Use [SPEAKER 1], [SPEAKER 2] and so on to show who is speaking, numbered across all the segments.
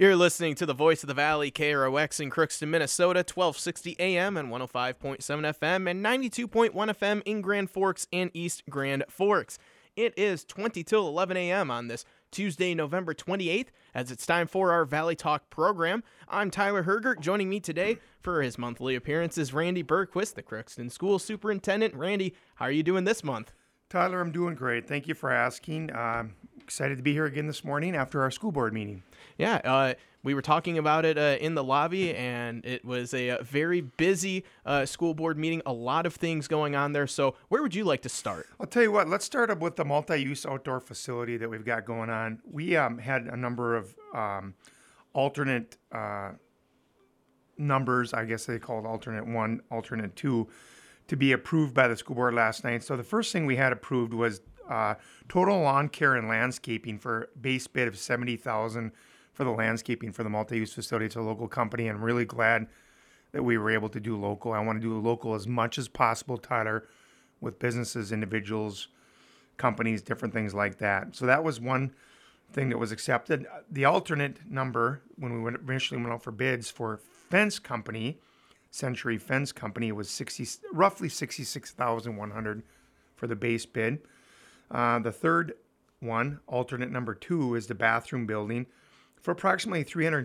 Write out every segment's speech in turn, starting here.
[SPEAKER 1] You're listening to the Voice of the Valley, KROX in Crookston, Minnesota, 1260 AM and 105.7 FM and 92.1 FM in Grand Forks and East Grand Forks. It is 20 till 11 a.m. on this Tuesday, November 28th, as it's time for our Valley Talk program. I'm Tyler Hergert. Joining me today for his monthly appearance is Randy Bergquist, the Crookston School Superintendent. Randy, how are you doing this month?
[SPEAKER 2] Tyler, I'm doing great. Thank you for asking. Excited to be here again this morning after our school board meeting.
[SPEAKER 1] Yeah, we were talking about it in the lobby, and it was a very busy school board meeting. A lot of things going on there. So where would you like to start?
[SPEAKER 2] I'll tell you what, let's start up with the multi-use outdoor facility that we've got going on. We had a number of alternate numbers, I guess they called alternate one, alternate two, to be approved by the school board last night. So the first thing we had approved was total lawn care and landscaping for base bid of $70,000 for the landscaping for the multi-use facility. It's a local company, and I'm really glad that we were able to do local. I want to do local as much as possible, Tyler, with businesses, individuals, companies, different things like that. So that was one thing that was accepted. The alternate number, when we initially went out for bids for fence company, Century Fence Company, was roughly $66,100 for the base bid. The third one, alternate number 2, is the bathroom building for approximately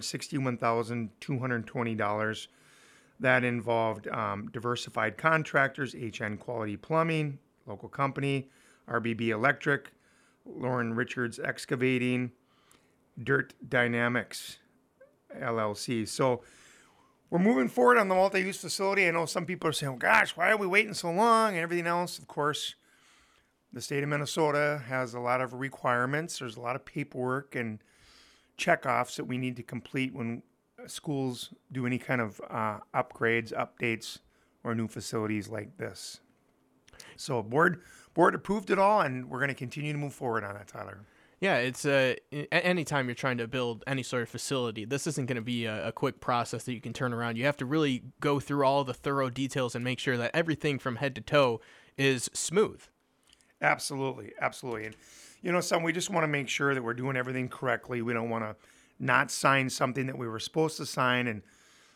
[SPEAKER 2] $361,220. That involved diversified contractors, HN Quality Plumbing, local company, RBB Electric, Lauren Richards Excavating, Dirt Dynamics, LLC. So we're moving forward on the multi-use facility. I know some people are saying, oh, gosh, why are we waiting so long and everything else? Of course, the state of Minnesota has a lot of requirements. There's a lot of paperwork and checkoffs that we need to complete when schools do any kind of upgrades, updates, or new facilities like this. So board approved it all, and we're going to continue to move forward on that, Tyler.
[SPEAKER 1] Yeah, it's anytime you're trying to build any sort of facility, this isn't going to be a quick process that you can turn around. You have to really go through all the thorough details and make sure that everything from head to toe is smooth.
[SPEAKER 2] Absolutely. And, we just want to make sure that we're doing everything correctly. We don't want to not sign something that we were supposed to sign and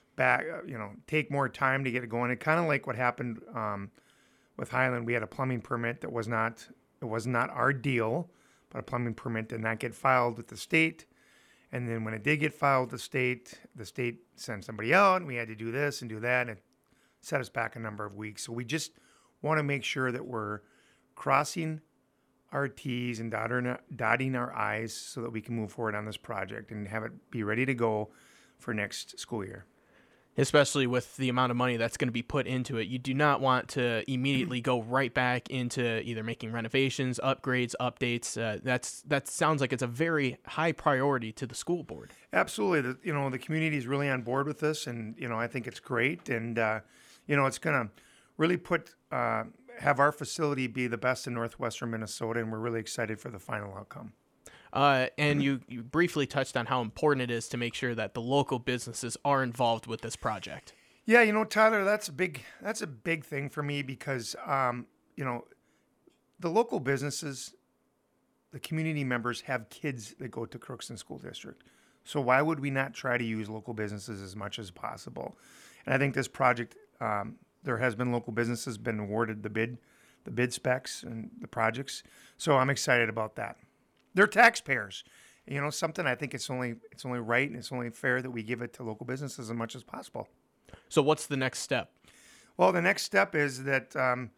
[SPEAKER 2] take more time to get it going. It kind of like what happened with Highland. We had a plumbing permit that was not our deal, but a plumbing permit did not get filed with the state. And then when it did get filed with the state sent somebody out, and we had to do this and do that, and it set us back a number of weeks. So we just want to make sure that we're crossing our T's and dotting our I's so that we can move forward on this project and have it be ready to go for next school year. Especially
[SPEAKER 1] with the amount of money that's going to be put into it, you do not want to immediately go right back into either making renovations, upgrades, updates. That sounds like it's a very high priority to the school board.
[SPEAKER 2] Absolutely. The community is really on board with this, and, I think it's great. And, it's going to really have our facility be the best in northwestern Minnesota, and we're really excited for the final outcome.
[SPEAKER 1] And you briefly touched on how important it is to make sure that the local businesses are involved with this project.
[SPEAKER 2] Yeah, Tyler, that's a big thing for me because, the local businesses, the community members have kids that go to Crookston School District. So why would we not try to use local businesses as much as possible? And I think this project, there has been local businesses been awarded the bid specs and the projects. So I'm excited about that. They're taxpayers. Something I think it's only right and it's only fair that we give it to local businesses as much as possible.
[SPEAKER 1] So what's the next step?
[SPEAKER 2] Well, the next step is that,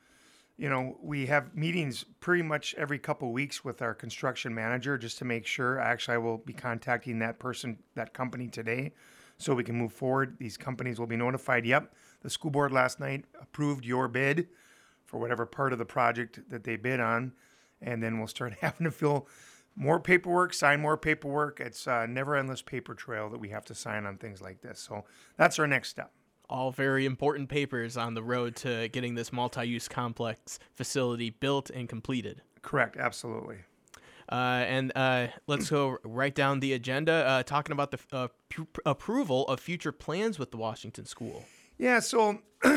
[SPEAKER 2] we have meetings pretty much every couple of weeks with our construction manager just to make sure. Actually, I will be contacting that company today so we can move forward. These companies will be notified. Yep, the school board last night approved your bid for whatever part of the project that they bid on. And then we'll start having to fill more paperwork, sign more paperwork. It's a never-endless paper trail that we have to sign on things like this. So that's our next step.
[SPEAKER 1] All very important papers on the road to getting this multi-use complex facility built and completed.
[SPEAKER 2] Correct, absolutely.
[SPEAKER 1] And let's go right down the agenda, talking about the approval of future plans with the Washington School.
[SPEAKER 2] Yeah, so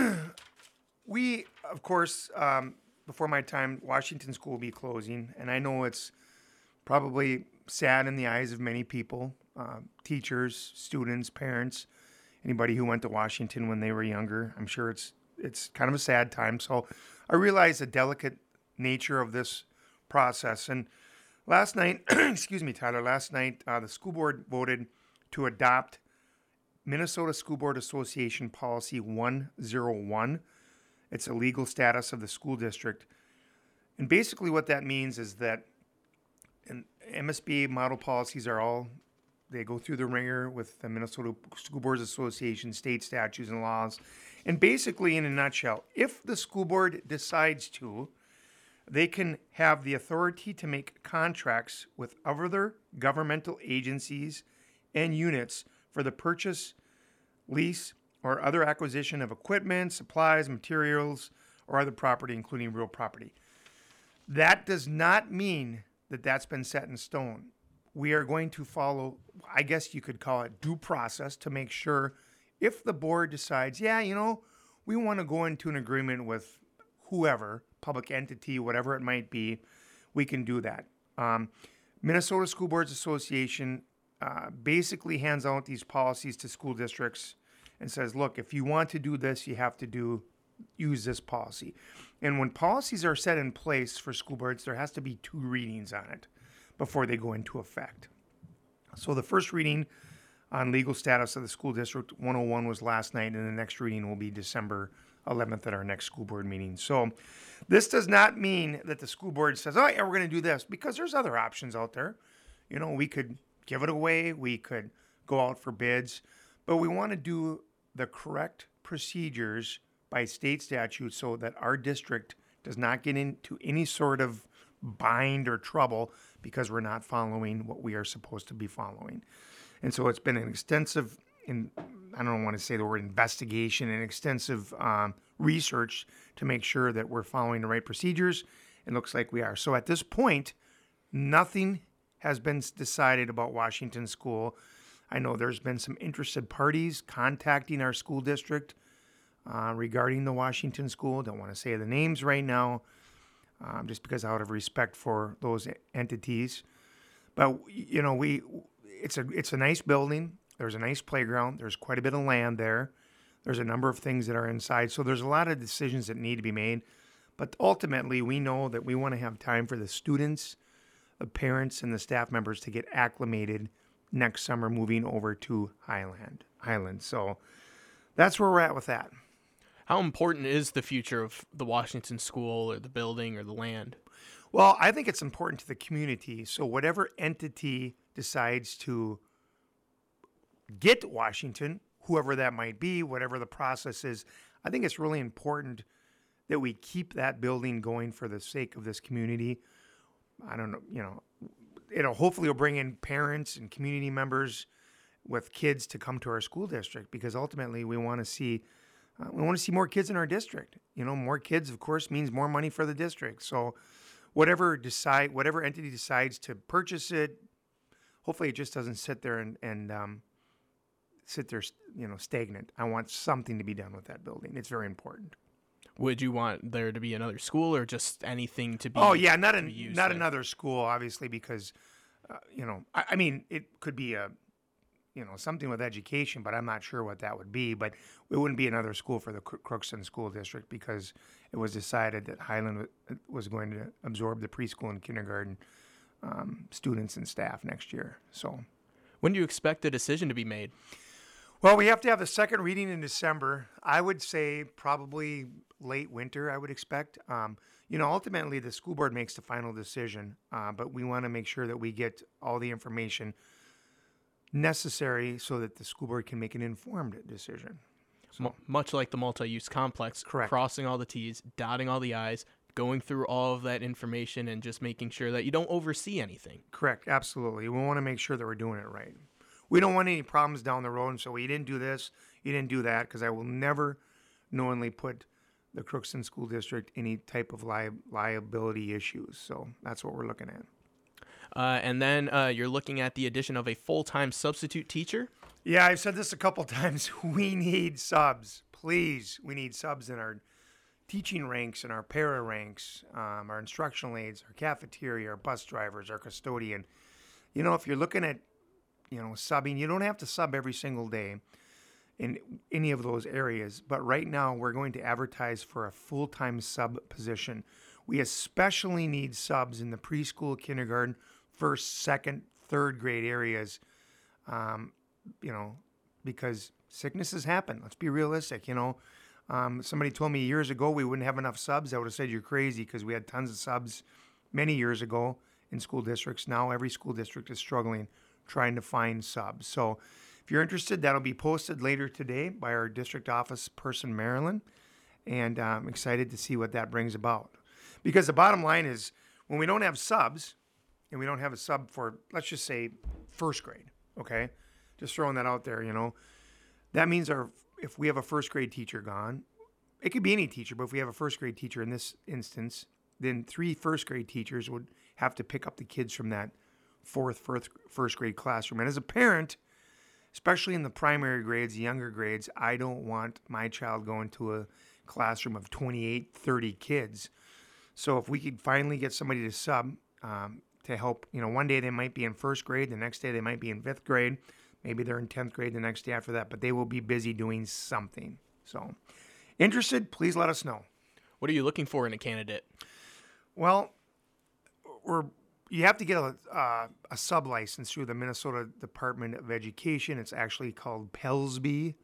[SPEAKER 2] we, of course, before my time, Washington School will be closing, and I know it's probably sad in the eyes of many people, teachers, students, parents, anybody who went to Washington when they were younger. I'm sure it's kind of a sad time. So I realize the delicate nature of this process. And last night, excuse me, Tyler, last night, the school board voted to adopt Minnesota School Board Association Policy 101. It's a legal status of the school district. And basically what that means is that MSBA model policies they go through the ringer with the Minnesota School Boards Association, state statutes and laws. And basically, in a nutshell, if the school board decides to, they can have the authority to make contracts with other governmental agencies and units for the purchase, lease, or other acquisition of equipment, supplies, materials, or other property, including real property. That does not mean that that's been set in stone. We are going to follow, I guess you could call it due process, to make sure if the board decides, we want to go into an agreement with whoever, public entity, whatever it might be, we can do that. Minnesota School Boards Association basically hands out these policies to school districts and says, look, if you want to do this, you have to use this policy. And when policies are set in place for school boards, there has to be 2 readings on it before they go into effect. So the first reading on legal status of the school district 101 was last night, and the next reading will be December 11th at our next school board meeting. So this does not mean that the school board says, oh, yeah, we're going to do this, because there's other options out there. We could give it away. We could go out for bids, but we want to do the correct procedures by state statute so that our district does not get into any sort of bind or trouble because we're not following what we are supposed to be following. And so it's been an extensive, I don't want to say the word investigation, an extensive research to make sure that we're following the right procedures. It looks like we are. So at this point, nothing has been decided about Washington School. I know there's been some interested parties contacting our school district regarding the Washington School. Don't want to say the names right now, just because out of respect for those entities. But it's a nice building. There's a nice playground. There's quite a bit of land there. There's a number of things that are inside. So there's a lot of decisions that need to be made. But ultimately, we know that we want to have time for the students, the parents, and the staff members to get acclimated next summer moving over to Highland. So that's where we're at with that.
[SPEAKER 1] How important is the future of the Washington School or the building or the land?
[SPEAKER 2] Well, I think it's important to the community. So whatever entity decides to get Washington, whoever that might be, whatever the process is, I think it's really important that we keep that building going for the sake of this community. I don't know, hopefully will bring in parents and community members with kids to come to our school district, because ultimately we want to see more kids in our district. More kids, of course, means more money for the district. So whatever entity decides to purchase it, hopefully it just doesn't sit there and sit there, stagnant. I want something to be done with that building. It's very important.
[SPEAKER 1] Would you want there to be another school or just anything to be?
[SPEAKER 2] Oh yeah, not another school, obviously, because I mean, it could be something with education, but I'm not sure what that would be. But it wouldn't be another school for the Crookston School District, because it was decided that Highland was going to absorb the preschool and kindergarten students and staff next year. So,
[SPEAKER 1] when do you expect a decision to be made?
[SPEAKER 2] Well, we have to have the second reading in December. I would say probably late winter, I would expect. Ultimately, the school board makes the final decision, but we want to make sure that we get all the information necessary so that the school board can make an informed decision. So,
[SPEAKER 1] much like the multi-use complex,
[SPEAKER 2] correct.
[SPEAKER 1] Crossing all the T's, dotting all the I's, going through all of that information and just making sure that you don't oversee anything.
[SPEAKER 2] Correct, absolutely. We want to make sure that we're doing it right. We don't want any problems down the road, and so you didn't do this, you didn't do that, because I will never knowingly put the Crookston School District any type of liability issues. So that's what we're looking at.
[SPEAKER 1] And then you're looking at the addition of a full-time substitute teacher.
[SPEAKER 2] Yeah, I've said this a couple times. We need subs. Please, we need subs in our teaching ranks and our para ranks, our instructional aides, our cafeteria, our bus drivers, our custodian. If you're looking at subbing. You don't have to sub every single day in any of those areas. But right now, we're going to advertise for a full-time sub position. We especially need subs in the preschool, kindergarten, first, second, third grade areas, because sicknesses happen. Let's be realistic, Somebody told me years ago we wouldn't have enough subs. I would have said you're crazy because we had tons of subs many years ago in school districts. Now every school district is struggling trying to find subs. So if you're interested, that'll be posted later today by our district office person, Marilyn. And I'm excited to see what that brings about. Because the bottom line is when we don't have subs, and we don't have a sub for, let's just say, first grade, okay? Just throwing that out there, That means if we have a first grade teacher gone, it could be any teacher, but if we have a first grade teacher in this instance, then 3 first grade teachers would have to pick up the kids from that first grade classroom. And as a parent, especially in the primary grades, the younger grades, I don't want my child going to a classroom of 28, 30 kids. So if we could finally get somebody to sub to help, one day they might be in first grade, the next day they might be in 5th grade, maybe they're in 10th grade the next day after that, but they will be busy doing something. So interested, please let us know.
[SPEAKER 1] What are you looking for in a candidate?
[SPEAKER 2] Well, you have to get a sub license through the Minnesota Department of Education. It's actually called PELSB.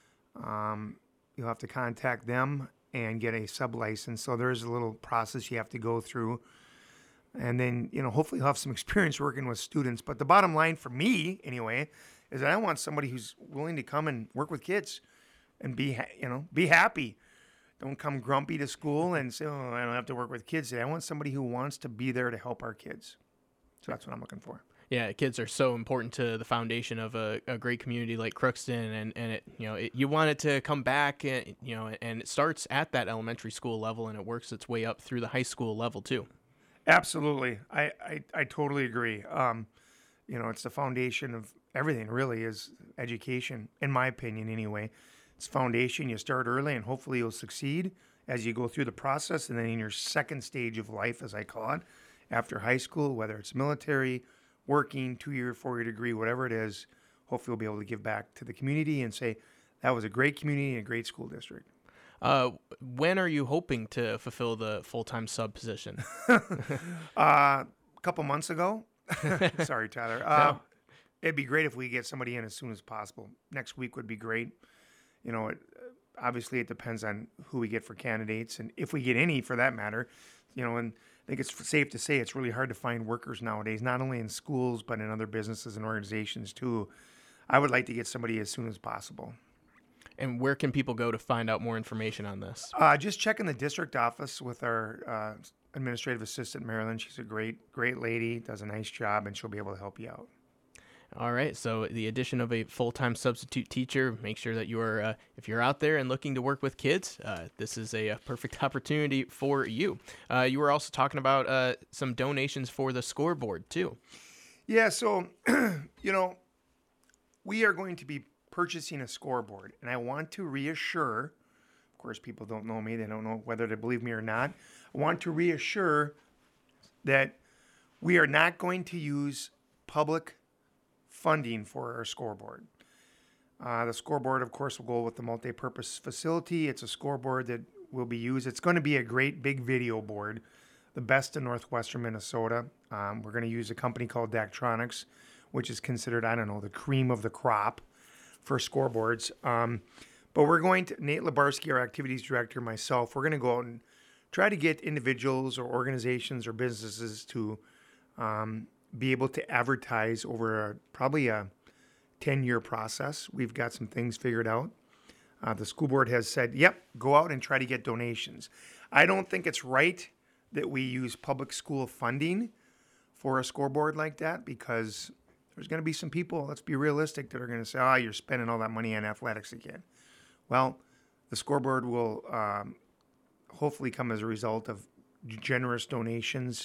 [SPEAKER 2] You'll have to contact them and get a sub license. So there's a little process you have to go through. And then, hopefully you'll have some experience working with students. But the bottom line for me, anyway, is that I want somebody who's willing to come and work with kids and be happy. Don't come grumpy to school and say, oh, I don't have to work with kids today. I want somebody who wants to be there to help our kids. So that's what I'm looking for.
[SPEAKER 1] Yeah, kids are so important to the foundation of a great community like Crookston, and you want it to come back, and it starts at that elementary school level, and it works its way up through the high school level too.
[SPEAKER 2] Absolutely, I totally agree. It's the foundation of everything. Really, is education, in my opinion, anyway. It's foundation. You start early, and hopefully you'll succeed as you go through the process, and then in your second stage of life, as I call it, after high school, whether it's military, working, 2-year, 4-year degree, whatever it is, hopefully we'll be able to give back to the community and say, that was a great community and a great school district.
[SPEAKER 1] When are you hoping to fulfill the full-time sub position?
[SPEAKER 2] A couple months ago. Sorry, Tyler.
[SPEAKER 1] No.
[SPEAKER 2] It'd be great if we get somebody in as soon as possible. Next week would be great. Obviously it depends on who we get for candidates, and if we get any for that matter, and I think it's safe to say it's really hard to find workers nowadays, not only in schools, but in other businesses and organizations too. I would like to get somebody as soon as possible.
[SPEAKER 1] And where can people go to find out more information on this?
[SPEAKER 2] Just check in the district office with our administrative assistant, Marilyn. She's a great lady, does a nice job, and she'll be able to help you out.
[SPEAKER 1] All right, so the addition of a full-time substitute teacher, make sure that you are, if you're out there and looking to work with kids, this is a perfect opportunity for you. You were also talking about some donations for the scoreboard, too.
[SPEAKER 2] Yeah, so, we are going to be purchasing a scoreboard, and I want to reassure, of course, people don't know me, they don't know whether to believe me or not. I want to reassure that we are not going to use public funding for our scoreboard. The scoreboard, of course, will go with the multi-purpose facility. It's a scoreboard that will be used. It's going to be a great big video board, the best in northwestern Minnesota. We're going to use a company called Daktronics, which is considered, the cream of the crop for scoreboards. But we're going to, Nate Lebarski, our activities director, myself, we're going to go out and try to get individuals or organizations or businesses to be able to advertise over probably a 10-year process. We've got some things figured out. The school board has said, yep, go out and try to get donations. I don't think it's right that we use public school funding for a scoreboard like that, because there's going to be some people, let's be realistic, that are going to say, you're spending all that money on athletics again. Well, the scoreboard will hopefully come as a result of generous donations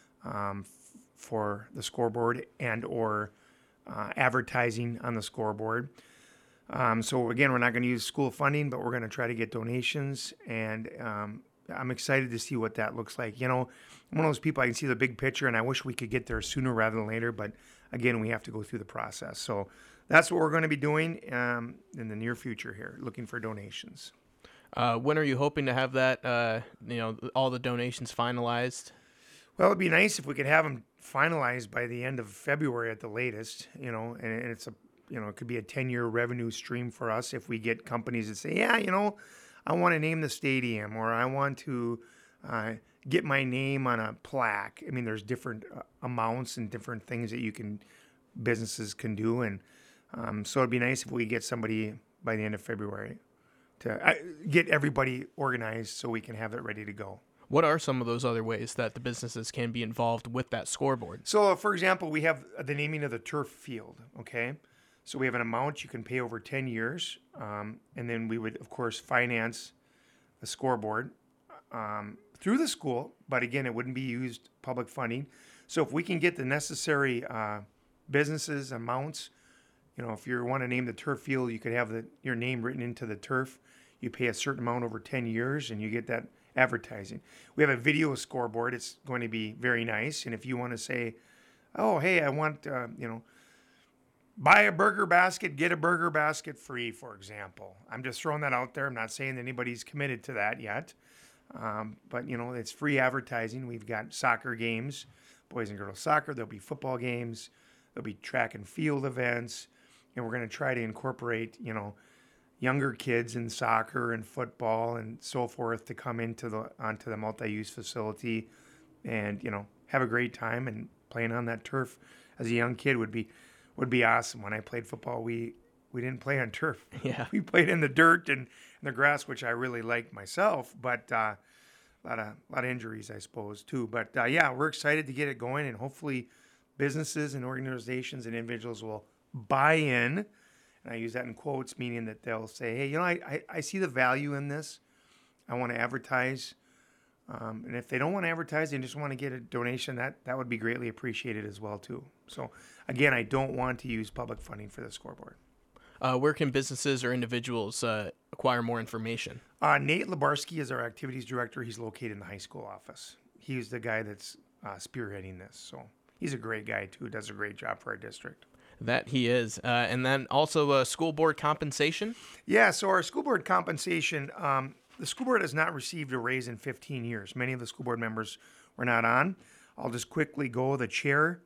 [SPEAKER 2] for the scoreboard and or advertising on the scoreboard. So again, we're not going to use school funding, but we're going to try to get donations. And I'm excited to see what that looks like. I'm one of those people, I can see the big picture, and I wish we could get there sooner rather than later. But again, we have to go through the process. So that's what we're going to be doing in the near future here, looking for donations.
[SPEAKER 1] When are you hoping to have that, all the donations finalized?
[SPEAKER 2] Well, it'd be nice if we could have them finalized by the end of February at the latest, and it's it could be a 10-year revenue stream for us if we get companies that say, yeah, I want to name the stadium, or I want to get my name on a plaque. I mean, there's different amounts and different things that businesses can do. And so it'd be nice if we get somebody by the end of February to get everybody organized so we can have it ready to go.
[SPEAKER 1] What are some of those other ways that the businesses can be involved with that scoreboard?
[SPEAKER 2] So, for example, we have the naming of the turf field, okay? So we have an amount you can pay over 10 years, and then we would, of course, finance the scoreboard through the school, but again, it wouldn't be used public funding. So if we can get the necessary businesses, amounts, if you want to name the turf field, you could have your name written into the turf. You pay a certain amount over 10 years, and you get that advertising. We have a video scoreboard. It's going to be very nice. And if you want to say, oh, hey, I want, buy a burger basket, get a burger basket free, for example. I'm just throwing that out there. I'm not saying that anybody's committed to that yet. But, it's free advertising. We've got soccer games, boys and girls soccer. There'll be football games. There'll be track and field events. And we're going to try to incorporate, younger kids in soccer and football and so forth to come onto the multi-use facility and, have a great time. And playing on that turf as a young kid would be awesome. When I played football, we didn't play on turf.
[SPEAKER 1] Yeah.
[SPEAKER 2] We played in the dirt and the grass, which I really liked myself, but a lot of injuries, I suppose, too. But yeah, we're excited to get it going, and hopefully businesses and organizations and individuals will buy in. And I use that in quotes, meaning that they'll say, hey, I see the value in this. I want to advertise. And if they don't want to advertise, they just want to get a donation, that would be greatly appreciated as well, too. So, again, I don't want to use public funding for the scoreboard.
[SPEAKER 1] Where can businesses or individuals acquire more information?
[SPEAKER 2] Nate Labarski is our activities director. He's located in the high school office. He's the guy that's spearheading this. So he's a great guy, too. Does a great job for our district.
[SPEAKER 1] That he is. And then also school board compensation?
[SPEAKER 2] Yeah, so our school board compensation, the school board has not received a raise in 15 years. Many of the school board members were not on. I'll just quickly go. The chair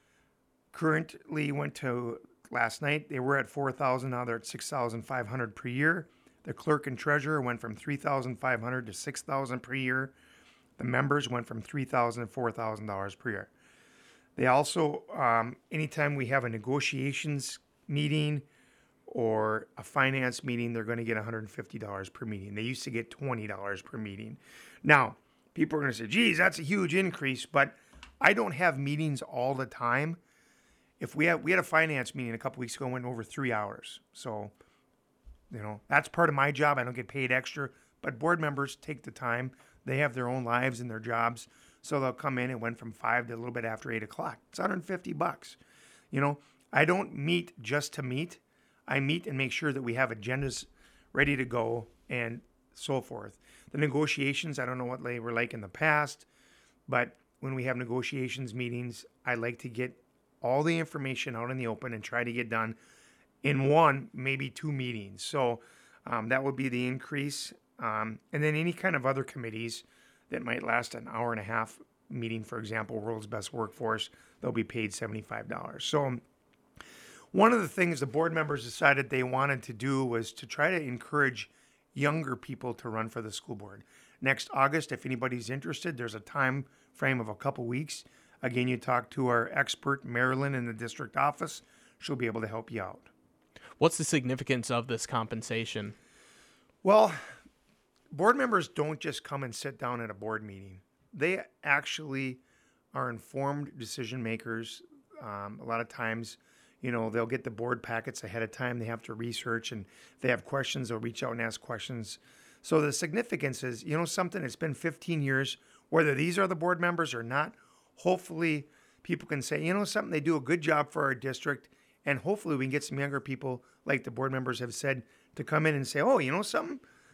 [SPEAKER 2] currently went to last night. They were at $4,000. Now they're at $6,500 per year. The clerk and treasurer went from $3,500 to $6,000 per year. The members went from $3,000 to $4,000 per year. They also, anytime we have a negotiations meeting or a finance meeting, they're going to get $150 per meeting. They used to get $20 per meeting. Now, people are going to say, geez, that's a huge increase, but I don't have meetings all the time. If we had a finance meeting a couple weeks ago, went over 3 hours. So, that's part of my job. I don't get paid extra, but board members take the time. They have their own lives and their jobs. So they'll come in. It went from 5 to a little bit after 8 o'clock. It's $150. I don't meet just to meet. I meet and make sure that we have agendas ready to go and so forth. The negotiations, I don't know what they were like in the past, but when we have negotiations meetings, I like to get all the information out in the open and try to get done in 1, maybe 2 meetings. So that would be the increase. And then any kind of other committees that might last an hour and a half meeting, for example, World's Best Workforce, they'll be paid $75. So one of the things the board members decided they wanted to do was to try to encourage younger people to run for the school board. Next August, if anybody's interested, there's a time frame of a couple weeks. Again, you talk to our expert, Marilyn, in the district office. She'll be able to help you out.
[SPEAKER 1] What's the significance of this compensation?
[SPEAKER 2] Well, board members don't just come and sit down at a board meeting. They actually are informed decision makers. A lot of times, they'll get the board packets ahead of time. They have to research, and if they have questions, they'll reach out and ask questions. So the significance is, something that's been 15 years, whether these are the board members or not, hopefully people can say, something, they do a good job for our district, and hopefully we can get some younger people, like the board members have said, to come in and say, oh, something,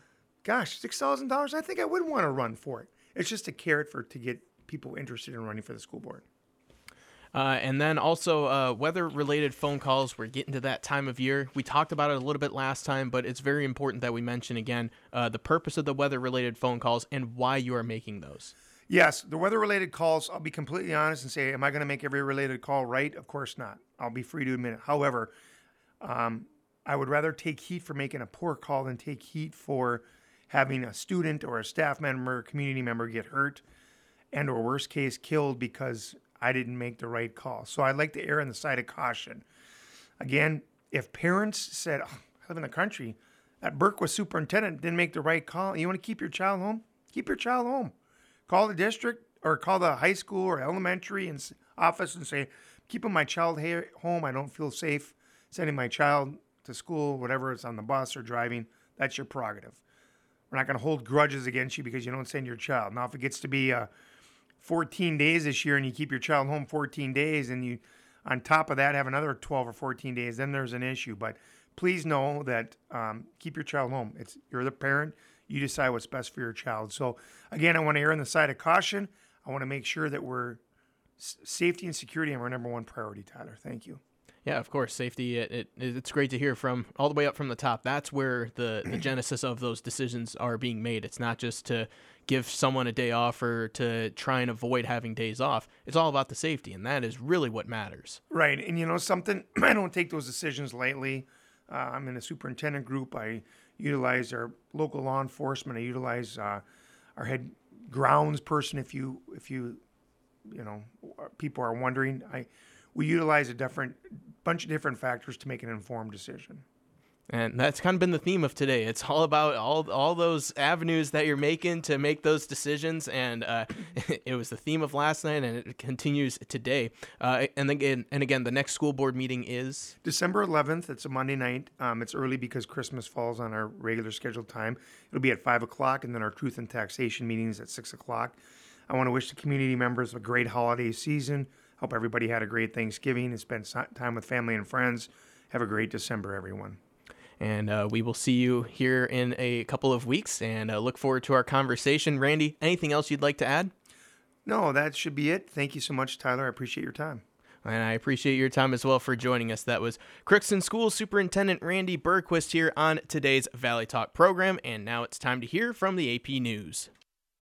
[SPEAKER 2] gosh, $6,000, I think I would want to run for it. It's just a carrot to get people interested in running for the school board.
[SPEAKER 1] And then also weather-related phone calls. We're getting to that time of year. We talked about it a little bit last time, but it's very important that we mention again the purpose of the weather-related phone calls and why you are making those.
[SPEAKER 2] Yes, the weather-related calls, I'll be completely honest and say, am I going to make every related call right? Of course not. I'll be free to admit it. However, I would rather take heat for making a poor call than take heat for having a student or a staff member, community member get hurt and or worst case killed because I didn't make the right call. So I'd like to err on the side of caution. Again, if parents said, I live in the country, that Burke was superintendent, didn't make the right call, and you want to keep your child home? Keep your child home. Call the district or call the high school or elementary office and say, keeping my child home. I don't feel safe sending my child to school, whatever it's on the bus or driving. That's your prerogative. We're not going to hold grudges against you because you don't send your child. Now, if it gets to be 14 days this year and you keep your child home 14 days and you, on top of that, have another 12 or 14 days, then there's an issue. But please know that keep your child home. You're the parent. You decide what's best for your child. So, again, I want to err on the side of caution. I want to make sure that safety and security are our number one priority, Tyler. Thank you.
[SPEAKER 1] Yeah, of course, safety. It's great to hear from all the way up from the top. That's where the genesis of those decisions are being made. It's not just to give someone a day off or to try and avoid having days off. It's all about the safety, and that is really what matters.
[SPEAKER 2] Right. And something, I don't take those decisions lightly. I'm in a superintendent group. I utilize our local law enforcement. I utilize our head grounds person. If you people are wondering, we utilize a bunch of different factors to make an informed decision.
[SPEAKER 1] And that's kind of been the theme of today. It's all about all those avenues that you're making to make those decisions, and it was the theme of last night, and it continues today. And again, the next school board meeting is
[SPEAKER 2] December 11th. It's a Monday night. It's early because Christmas falls on our regular scheduled time. It'll be at 5 o'clock, and then our Truth and Taxation meetings at 6 o'clock. I want to wish the community members a great holiday season. Hope everybody had a great Thanksgiving and spent time with family and friends. Have a great December, everyone.
[SPEAKER 1] And we will see you here in a couple of weeks, and look forward to our conversation. Randy, anything else you'd like to add?
[SPEAKER 2] No, that should be it. Thank you so much, Tyler. I appreciate your time.
[SPEAKER 1] And I appreciate your time as well for joining us. That was Crookston School Superintendent Randy Bergquist here on today's Valley Talk program. And now it's time to hear from the AP News.